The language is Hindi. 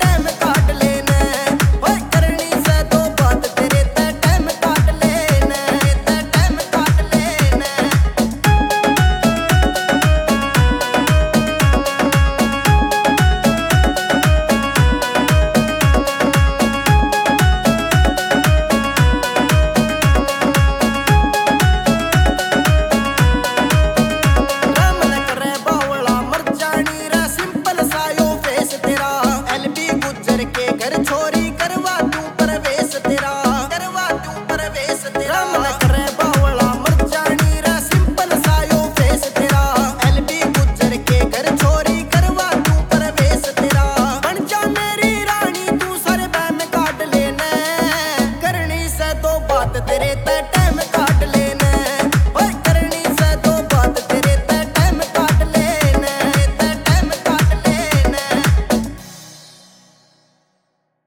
टाइम काट लेना, ओए करनी से तो बात तेरे ते टाइम काट लेना, ते टाइम काट लेना। घर छोरी करवा दूं प्रवेश तेरा, करवा दूं प्रवेश तेरा। मन करे बावला मर जानी रा सिंपल सायो फेस तेरा, एलबी गुजर के घर छोरी करवा दूं प्रवेश तेरा। बन जा मेरी रानी तू सर बैम काट लेना, करनी से तो बात तेरे ते टाइम काट